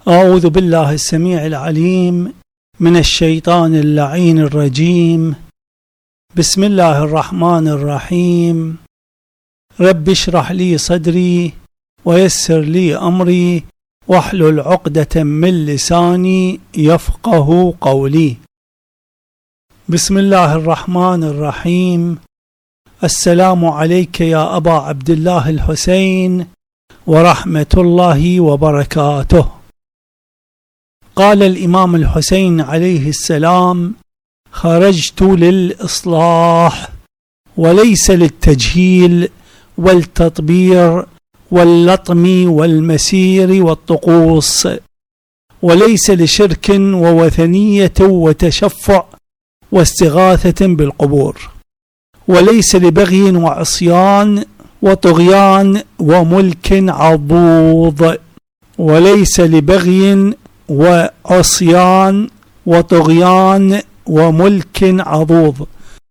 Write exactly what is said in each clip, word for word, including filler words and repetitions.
أعوذ بالله السميع العليم من الشيطان اللعين الرجيم. بسم الله الرحمن الرحيم. رب اشرح لي صدري ويسر لي أمري واحلل عقدة من لساني يفقه قولي. بسم الله الرحمن الرحيم. السلام عليك يا أبا عبد الله الحسين ورحمة الله وبركاته. قال الإمام الحسين عليه السلام: خرجت للإصلاح وليس للتجهيل والتطبير واللطم والمسير والطقوس، وليس لشرك ووثنية وتشفع واستغاثة بالقبور، وليس لبغي وعصيان وطغيان وملك عضوض، وليس لبغي وعصيان وطغيان وملك عضوض.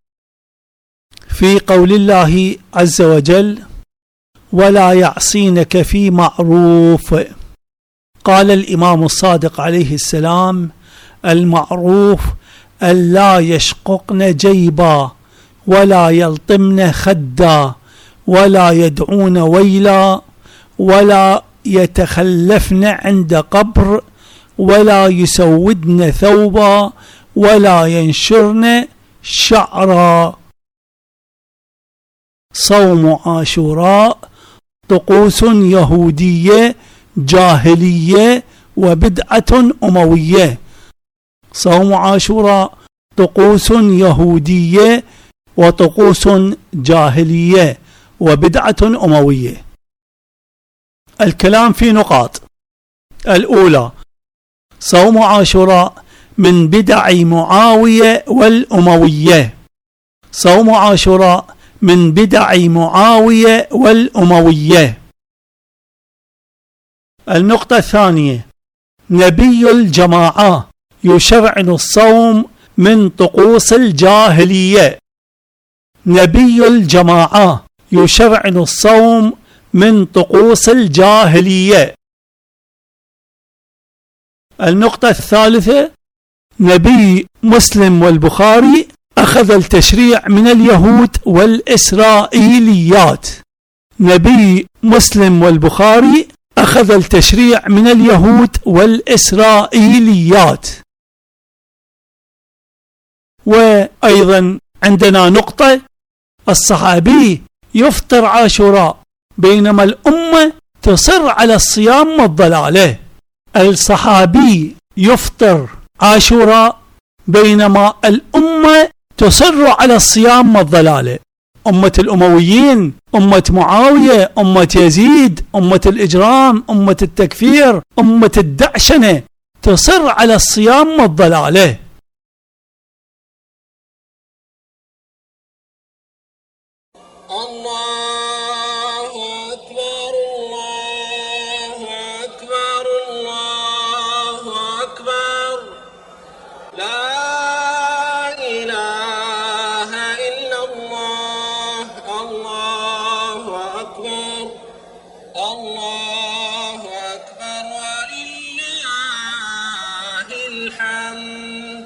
في قول الله عز وجل: ولا يعصينك في معروف. قال الإمام الصادق عليه السلام: المعروف ألا يشققن جيبا ولا يلطمن خدا ولا يدعون ويلا ولا يتخلفن عند قبر ولا يسودن ثوبا ولا ينشرن شعرا. صوم عاشوراء طقوس يهودية جاهلية وبدعة أموية. صوم عاشوراء طقوس يهودية وطقوس جاهلية وبدعة أموية. الكلام في نقاط. الأولى: صوم عاشوراء من بدع معاوية والأموية. صوم عاشوراء من بدع معاوية والأموية. النقطة الثانية: نبي الجماعة يشرعن الصوم من طقوس الجاهلية. نبي الجماعة يشرعن الصوم من طقوس الجاهلية. النقطة الثالثة: نبي مسلم والبخاري أخذ التشريع من اليهود والإسرائيليات. نبي مسلم والبخاري أخذ التشريع من اليهود والإسرائيليات. وأيضا عندنا نقطة: الصحابي يفطر عاشوراء بينما الأمة تصر على الصيام والضلالة. الصحابي يفطر عاشوراء بينما الأمة تصر على الصيام والضلالة. أمة الأمويين، أمة معاوية، أمة يزيد، أمة الإجرام، أمة التكفير، أمة الدعشنة تصر على الصيام والضلالة. الله أكبر الله أكبر الله أكبر لا إله إلا الله الله أكبر الله أكبر ولله الحمد.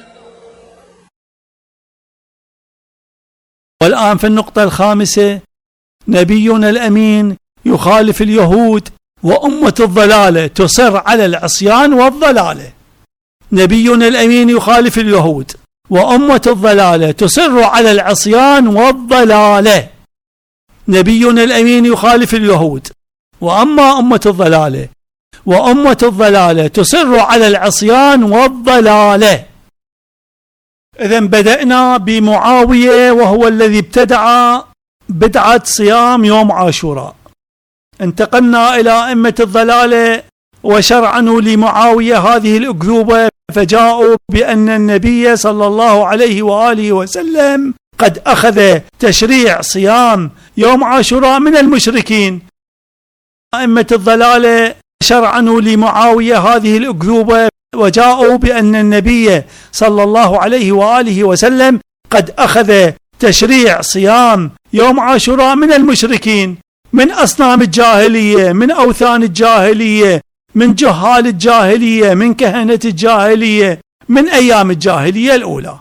والآن في النقطة الخامسة: نبينا الأمين يخالف اليهود وأمة الضلالة تصر على العصيان والضلالة. نبينا الأمين يخالف اليهود وأمة الضلالة تصر على العصيان والضلالة. نبينا الأمين يخالف اليهود وأما أمة الضلالة وأمة الضلالة تصر على العصيان والضلالة. إذن بدأنا بمعاوية وهو الذي ابتدع بدعة صيام يوم عاشوراء. انتقلنا إلى أئمة الضلالة وشرعنوا لمعاوية هذه الأكذوبة، فجاءوا بأن النبي صلى الله عليه وآله وسلم قد أخذ تشريع صيام يوم عاشوراء من المشركين. أئمة الضلالة شرعنوا لمعاوية هذه الأكذوبة وجاءوا بأن النبي صلى الله عليه وآله وسلم قد أخذ تشريع صيام يوم عاشوراء من المشركين، من أصنام الجاهلية، من أوثان الجاهلية، من جهال الجاهلية، من كهنة الجاهلية، من أيام الجاهلية الأولى.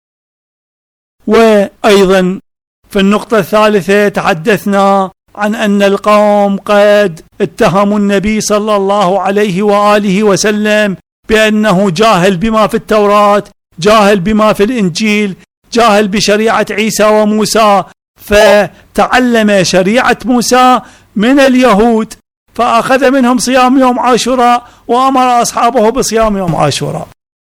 وأيضا في النقطة الثالثة تحدثنا عن أن القوم قد اتهموا النبي صلى الله عليه وآله وسلم بأنه جاهل بما في التوراة، جاهل بما في الإنجيل، جاهل بشريعة عيسى وموسى، فتعلم شريعة موسى من اليهود فأخذ منهم صيام يوم عاشوراء وأمر أصحابه بصيام يوم عاشوراء.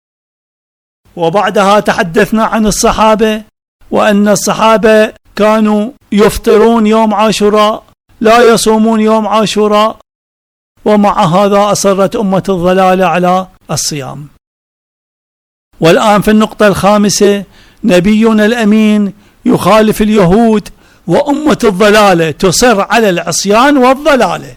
وبعدها تحدثنا عن الصحابة وأن الصحابة كانوا يفطرون يوم عاشوراء لا يصومون يوم عاشوراء، ومع هذا أصرت أمة الضلالة على الصيام. والآن في النقطة الخامسة نبينا الأمين يخالف اليهود وأمة الضلالة تصر على العصيان والضلالة.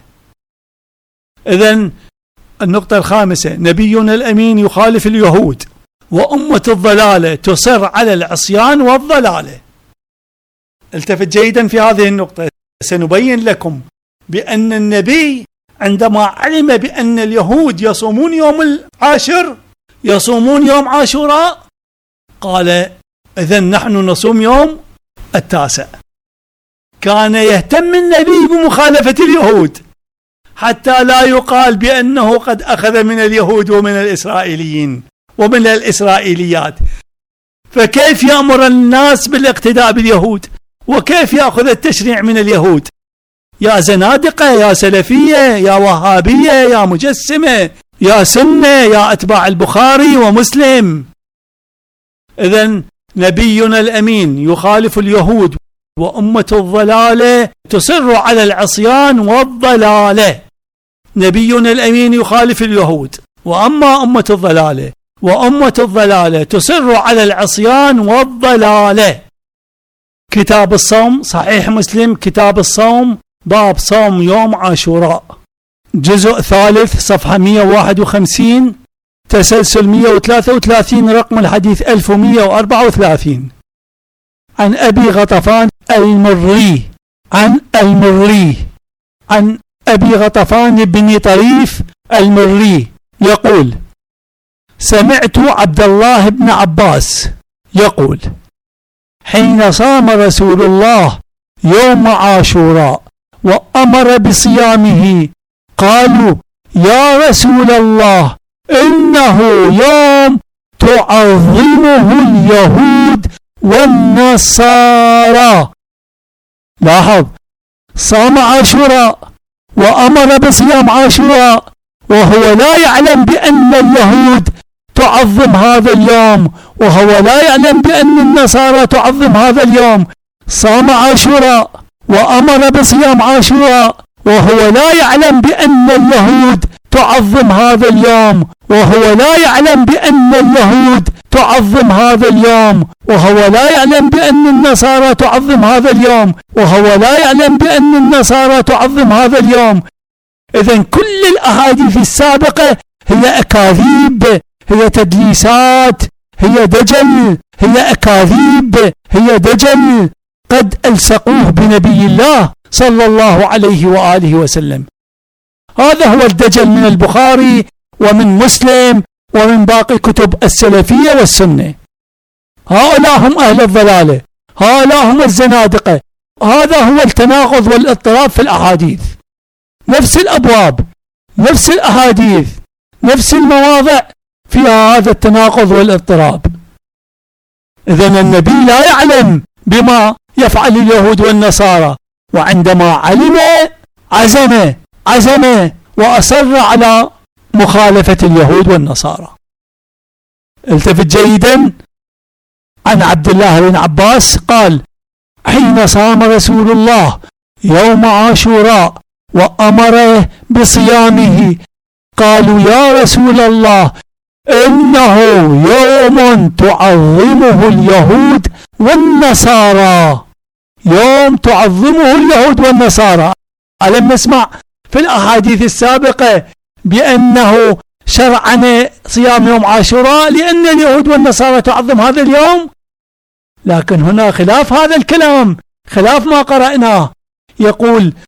إذن النقطة الخامسة نبينا الأمين يخالف اليهود وأمة الضلالة تصر على العصيان والضلالة. التفت جيدا في هذه النقطة، سنبين لكم بأن النبي عندما علم بأن اليهود يصومون يوم العاشر يصومون يوم عاشوراء قال إذن نحن نصوم يوم التاسع. كان يهتم النبي بمخالفة اليهود حتى لا يقال بأنه قد أخذ من اليهود ومن الإسرائيليين ومن الإسرائيليات. فكيف يأمر الناس بالاقتداء باليهود وكيف يأخذ التشريع من اليهود؟ يا زنادقة، يا سلفية، يا وهابية، يا مجسمة، يا سنة، يا أتباع البخاري ومسلم. إذن نبينا الأمين يخالف اليهود وأمة الضلالة تصر على العصيان والضلالة. نبينا الأمين يخالف اليهود، وأما أمة الضلالة وأمة الضلالة تصر على العصيان والضلالة. كتاب الصوم صحيح مسلم، كتاب الصوم، باب صوم يوم عاشوراء، جزء ثالث، صفحة مئة وواحد وخمسين، تسلسل مئة وثلاثة وثلاثين، رقم الحديث ألف ومئة وأربعة وثلاثين. عن أبي غطفان المري عن المري عن أبي غطفان بن طريف المري يقول: سمعت عبد الله بن عباس يقول: حين صام رسول الله يوم عاشوراء وأمر بصيامه قالوا: يا رسول الله، إنه يوم تعظمه اليهود والنصارى. لاحظ، صام عاشوراء وأمر بصيام عاشوراء وهو لا يعلم بأن اليهود تعظم هذا اليوم، وهو لا يعلم بأن النصارى تعظم هذا اليوم. صام عاشوراء وأمر بصيام عاشوراء وهو لا يعلم بأن اليهود تعظم هذا اليوم، وهو لا يعلم بأن اليهود تعظم هذا اليوم، وهو لا يعلم بأن النصارى تعظم هذا اليوم، وهو لا يعلم بأن النصارى تعظم هذا اليوم. إذن كل الأحاديث السابقة هي أكاذيب، هي تدليسات، هي دجل، هي أكاذيب، هي دجل قد ألصقوه بنبي الله صلى الله عليه وآله وسلم. هذا هو الدجل من البخاري ومن مسلم ومن باقي كتب السلفية والسنة. هؤلاء هم أهل الضلالة، هؤلاء هم الزنادقة. هذا هو التناقض والاضطراب في الأحاديث، نفس الأبواب، نفس الأحاديث، نفس المواضع فيها هذا التناقض والاضطراب. إذن النبي لا يعلم بما يفعل اليهود والنصارى، وعندما علم عزم عزم وأصر على مخالفة اليهود والنصارى. التفت جيدا. عن عبد الله بن عباس قال: حين صام رسول الله يوم عاشوراء وأمره بصيامه قالوا: يا رسول الله، إنه يوم تعظمه اليهود والنصارى. يوم تعظمه اليهود والنصارى. ألم نسمع في الأحاديث السابقة بأنه شرعنا صيام يوم عاشوراء لأن اليهود والنصارى تعظم هذا اليوم؟ لكن هنا خلاف هذا الكلام، خلاف ما قرأناه. يقول: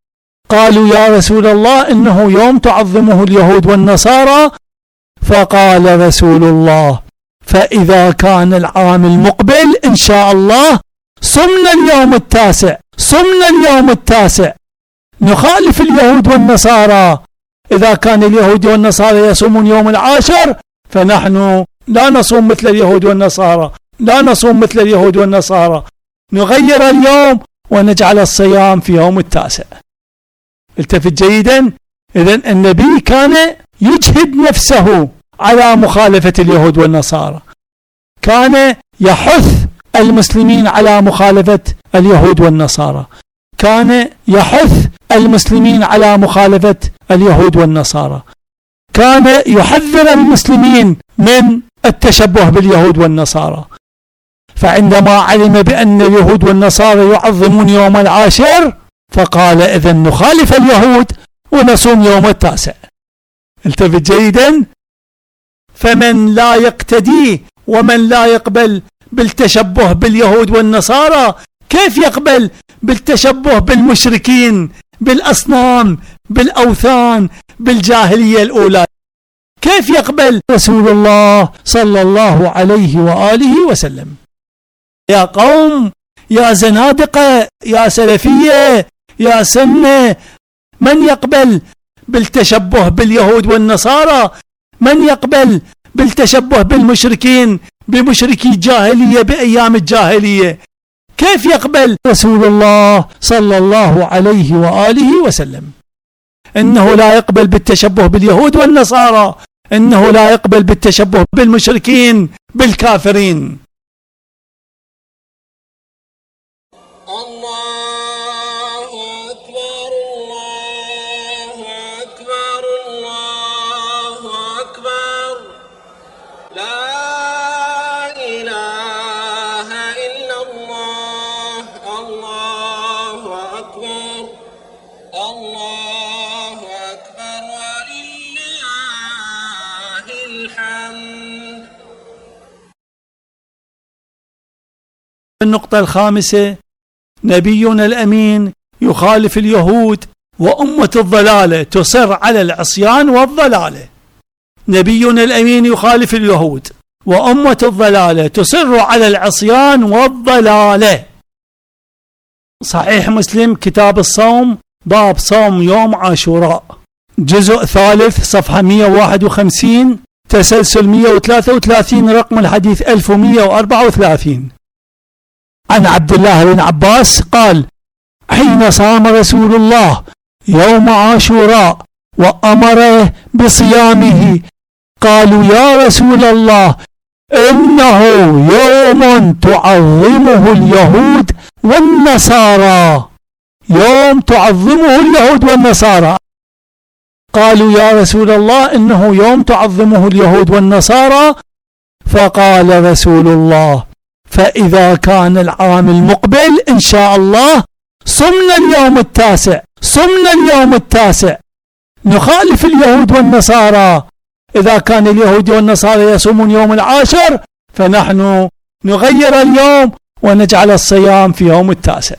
قالوا يا رسول الله إنه يوم تعظمه اليهود والنصارى. فقال رسول الله فإذا كان العام المقبل إن شاء الله صمنا اليوم التاسع، صمنا اليوم التاسع نخالف اليهود والنصارى. إذا كان اليهود والنصارى يصومون يوم العاشر فنحن لا نصوم مثل اليهود والنصارى، لا نصوم مثل اليهود والنصارى، نغير اليوم ونجعل الصيام في يوم التاسع. التفت جيدا. إذن النبي كان يجهد نفسه على مخالفة اليهود والنصارى، كان يحث المسلمين على مخالفة اليهود والنصارى، كان يحث المسلمين على مخالفة اليهود والنصارى، كان يحذر المسلمين من التشبه باليهود والنصارى. فعندما علم بأن اليهود والنصارى يعظمون يوم العاشر فقال إذن نخالف اليهود ونصوم يوم التاسع. التفت جيدا. فمن لا يقتدي ومن لا يقبل بالتشبه باليهود والنصارى كيف يقبل بالتشبه بالمشركين، بالأصنام، بالأوثان، بالجاهلية الأولى؟ كيف يقبل رسول الله صلى الله عليه وآله وسلم؟ يا قوم، يا زنادقة، يا سلفية، يا سنة، من يقبل بالتشبه باليهود والنصارى؟ من يقبل بالتشبه بالمشركين، بمشركي الجاهلية بأيام الجاهلية؟ كيف يقبل رسول الله صلى الله عليه وآله وسلم؟ إنه لا يقبل بالتشبه باليهود والنصارى، إنه لا يقبل بالتشبه بالمشركين، بالكافرين. الله أكبر، الله أكبر، الله أكبر، لا إله إلا الله، الله أكبر، الله أكبر ولله الحمد. النقطة الخامسة: نبينا الأمين يخالف اليهود وأمة الضلالة تصر على العصيان والضلالة. نبينا الأمين يخالف اليهود وأمة الضلالة تصر على العصيان والضلالة. صحيح مسلم كتاب الصوم باب صوم يوم عاشوراء، جزء ثالث صفحة مئة وواحد وخمسين، تسلسل مئة وثلاثة وثلاثين، رقم الحديث ألف ومئة وأربعة وثلاثين. عن عبد الله بن عباس قال: حين صام رسول الله يوم عاشوراء وأمره بصيامه قالوا يا رسول الله إنه يوم تعظمه اليهود والنصارى، يوم تعظمه اليهود والنصارى. قالوا يا رسول الله إنه يوم تعظمه اليهود والنصارى. فقال رسول الله: فإذا كان العام المقبل إن شاء الله صمنا اليوم التاسع، صمنا اليوم التاسع نخالف اليهود والنصارى. إذا كان اليهود والنصارى يصومون يوم العاشر فنحن نغير اليوم ونجعل الصيام في يوم التاسع.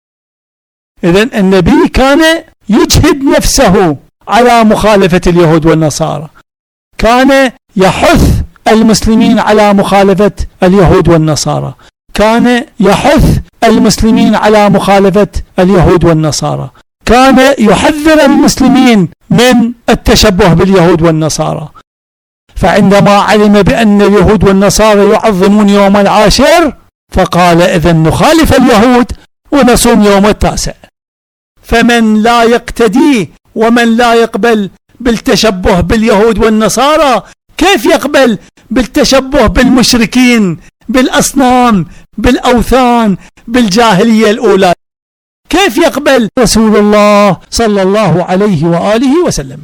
إذن النبي كان يجهد نفسه على مخالفة اليهود والنصارى، كان يحث المسلمين على مخالفة اليهود والنصارى، كان يحث المسلمين على مخالفة اليهود والنصارى، كان يحذر المسلمين من التشبه باليهود والنصارى. فعندما علم بأن اليهود والنصارى يعظمون يوم العاشر فقال إذن نخالف اليهود ونصوم يوم التاسع. فمن لا يقتدي ومن لا يقبل بالتشبه باليهود والنصارى كيف يقبل بالتشبه بالمشركين، بالأصنام، بالأوثان، بالجاهلية الأولى؟ كيف يقبل رسول الله صلى الله عليه وآله وسلم؟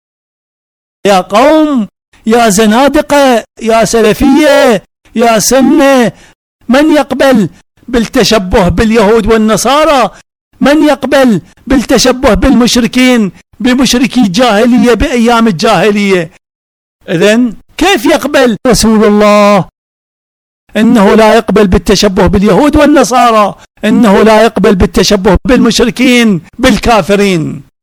يا قوم، يا زنادقة، يا سلفية، يا سنة، من يقبل بالتشبه باليهود والنصارى؟ من يقبل بالتشبه بالمشركين، بمشركي الجاهلية بأيام الجاهلية؟ إذن كيف يقبل رسول الله؟ إنه لا يقبل بالتشبه باليهود والنصارى، إنه لا يقبل بالتشبه بالمشركين، بالكافرين.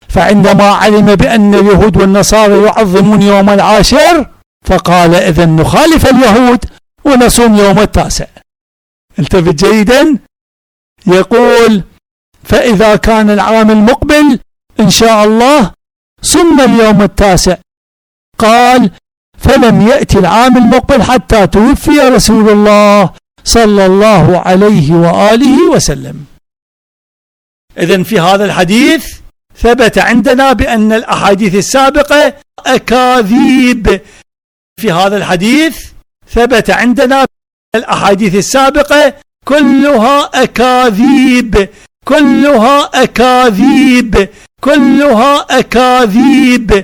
فعندما علم بأن اليهود والنصارى يعظمون يوم العاشر فقال إذن نخالف اليهود ونصوم يوم التاسع. التفت جيدا، يقول فإذا كان العام المقبل إن شاء الله صمنا اليوم التاسع. قال فلم يأتي العام المقبل حتى توفي رسول الله صلى الله عليه وآله وسلم. إذن في هذا الحديث ثبت عندنا بأن الأحاديث السابقة أكاذيب. في هذا الحديث ثبت عندنا الأحاديث السابقة كلها أكاذيب، كلها أكاذيب، كلها أكاذيب.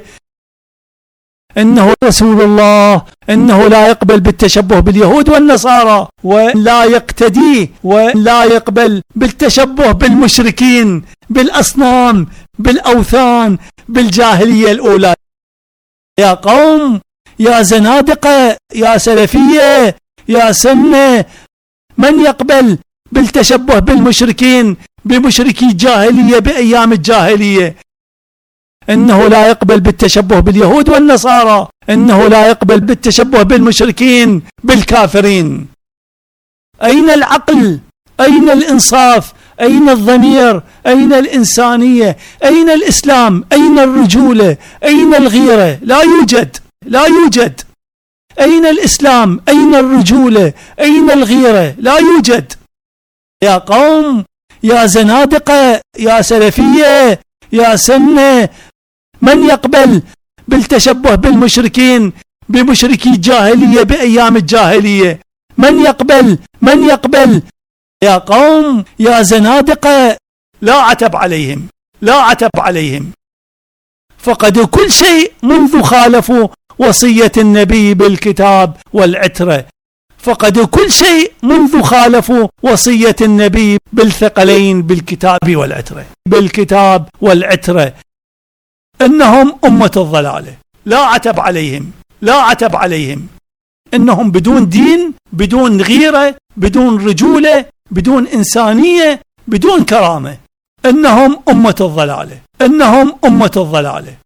إنه رسول الله إنه لا يقبل بالتشبه باليهود والنصارى، ولا يقتدي ولا يقبل بالتشبه بالمشركين، بالأصنام، بالأوثان، بالجاهلية الأولى. يا قوم، يا زنادقة، يا سلفية، يا سنة، من يقبل بالتشبه بالمشركين، بمشركي الجاهلية بأيام الجاهلية؟ إنه لا يقبل بالتشبه باليهود والنصارى، إنه لا يقبل بالتشبه بالمشركين، بالكافرين. أين العقل؟ أين الإنصاف؟ أين الضمير؟ أين الإنسانية؟ أين الإسلام؟ أين الرجولة؟ أين الغيرة؟ لا يوجد، لا يوجد. أين الإسلام؟ أين الرجولة؟ أين الغيرة؟ لا يوجد. يا قوم، يا زنادقة، يا سلفية، يا سنة، من يقبل بالتشبه بالمشركين، بمشركي الجاهلية بأيام الجاهلية؟ من يقبل؟ من يقبل؟ يا قوم، يا زنادقة، لا عتب عليهم، لا عتب عليهم. فقدوا كل شيء منذ خالفوا وصية النبي بالكتاب والعترة، فقدوا كل شيء منذ خالفوا وصية النبي بالثقلين بالكتاب والعترة، بالكتاب والعترة. إنهم أمة الضلالة، لا عتب عليهم، لا عتب عليهم. إنهم بدون دين، بدون غيرة، بدون رجولة، بدون إنسانية، بدون كرامة. إنهم أمة الضلالة، إنهم أمة الضلالة.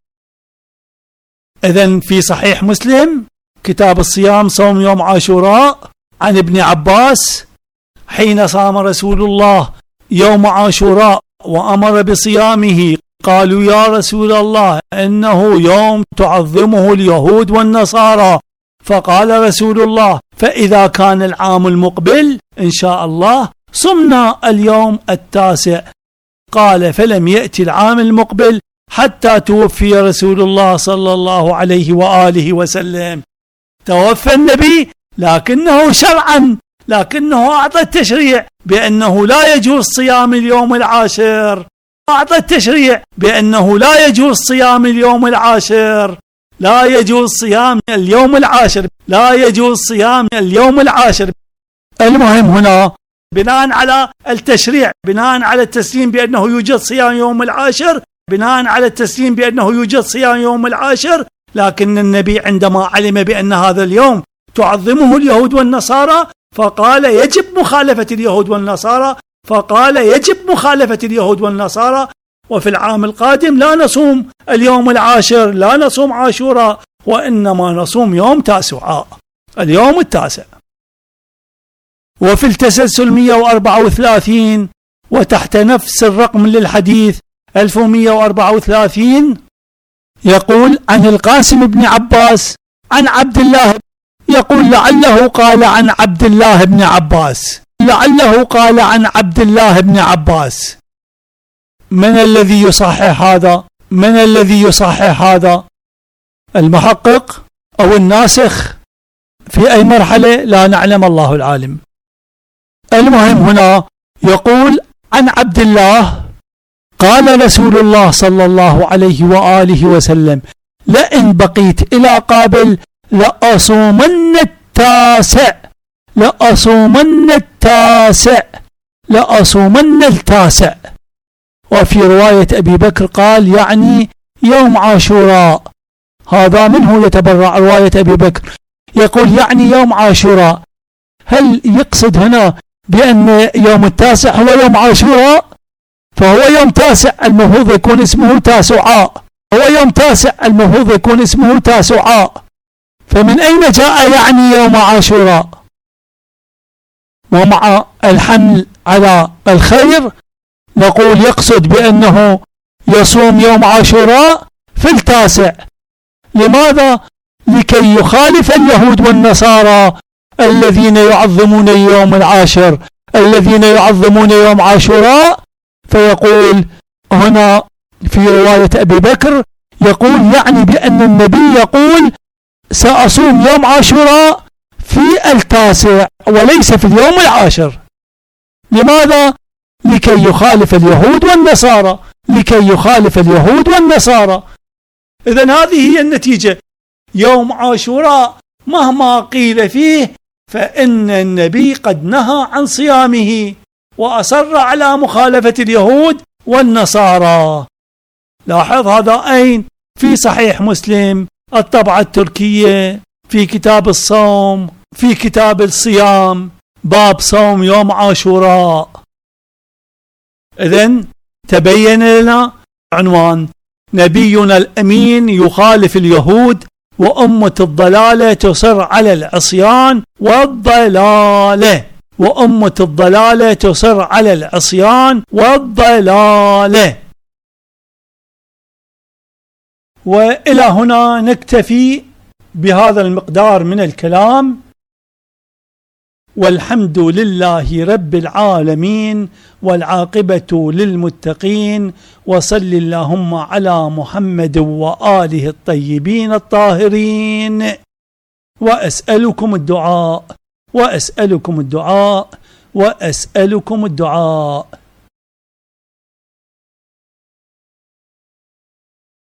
إذن في صحيح مسلم كتاب الصيام صوم يوم عاشوراء عن ابن عباس حين صام رسول الله يوم عاشوراء وأمر بصيامه قالوا يا رسول الله إنه يوم تعظمه اليهود والنصارى، فقال رسول الله فإذا كان العام المقبل إن شاء الله صمنا اليوم التاسع. قال فلم يأتي العام المقبل حتى توفي رسول الله صلى الله عليه وآله وسلم. توفى النبي لكنه شرعا، لكنه أعطى التشريع بأنه لا يجوز صيام اليوم العاشر، أعطى التشريع بأنه لا يجوز صيام اليوم العاشر، لا يجوز صيام اليوم العاشر، لا يجوز صيام اليوم العاشر. المهم هنا بناء على التشريع، بناء على التسليم بأنه يوجد صيام يوم العاشر، بناء على التسليم بأنه يوجد صيام يوم العاشر، لكن النبي عندما علم بأن هذا اليوم تعظمه اليهود والنصارى فقال يجب مخالفة اليهود والنصارى، فقال يجب مخالفة اليهود والنصارى. وفي العام القادم لا نصوم اليوم العاشر، لا نصوم عاشوراء، وإنما نصوم يوم تاسوعاء، اليوم التاسع. وفي التسلسل مئة وأربعة وثلاثين وتحت نفس الرقم للحديث ألف ومئة وأربعة وثلاثين يقول عن القاسم بن عباس عن عبد الله، يقول لعله قال عن عبد الله بن عباس، لعله قال عن عبد الله بن عباس. من الذي يصحح هذا؟ من الذي يصحح هذا؟ المحقق أو الناسخ؟ في أي مرحلة لا نعلم، الله العالم. المهم هنا يقول عن عبد الله قال رسول الله صلى الله عليه وآله وسلم لئن بقيت إلى قابل لأصومن التاسع، لأصومن التاسع، لأصومن التاسع. وفي رواية أبي بكر قال يعني يوم عاشوراء، هذا منه يتبرع رواية أبي بكر، يقول يعني يوم عاشوراء. هل يقصد هنا بأن يوم التاسع هو يوم عاشوراء؟ فهو يوم تاسع المفروض يكون اسمه تاسعاء، هو يوم تاسع المفروض يكون اسمه تاسعاء. فمن أين جاء يعني يوم عاشوراء؟ ومع الحمل على الخير نقول يقصد بأنه يصوم يوم عاشوراء في التاسع. لماذا؟ لكي يخالف اليهود والنصارى الذين يعظمون اليوم العاشر، الذين يعظمون يوم عاشوراء. فيقول هنا في رواية أبي بكر يقول يعني بأن النبي يقول سأصوم يوم عاشوراء في التاسع وليس في اليوم العاشر. لماذا؟ لكي يخالف اليهود والنصارى، لكي يخالف اليهود والنصارى. إذن هذه هي النتيجة. يوم عاشوراء مهما قيل فيه فإن النبي قد نهى عن صيامه وأصر على مخالفة اليهود والنصارى. لاحظ هذا أين؟ في صحيح مسلم الطبعة التركية، في كتاب الصوم، في كتاب الصيام، باب صوم يوم عاشوراء. إذن تبين لنا عنوان: نبينا الأمين يخالف اليهود وأمة الضلالة تصر على العصيان والضلالة، وأمة الضلالة تصر على العصيان والضلالة. وإلى هنا نكتفي بهذا المقدار من الكلام، والحمد لله رب العالمين، والعاقبة للمتقين، وصل اللهم على محمد وآله الطيبين الطاهرين. وأسألكم الدعاء وأسألكم الدعاء وأسألكم الدعاء.